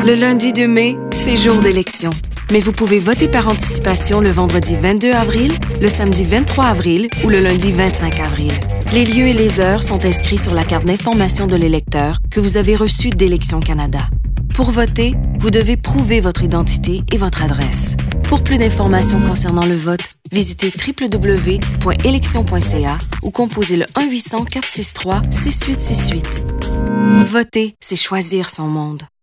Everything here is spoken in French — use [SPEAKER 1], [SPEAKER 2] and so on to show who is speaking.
[SPEAKER 1] Le lundi 2 mai, c'est jour d'élection. Mais vous pouvez voter par anticipation le vendredi 22 avril, le samedi 23 avril ou le lundi 25 avril. Les lieux et les heures sont inscrits sur la carte d'information de l'électeur que vous avez reçue d'Élections Canada. Pour voter, vous devez prouver votre identité et votre adresse. Pour plus d'informations concernant le vote, visitez www.election.ca ou composez le 1-800-463-6868. Voter, c'est choisir son monde.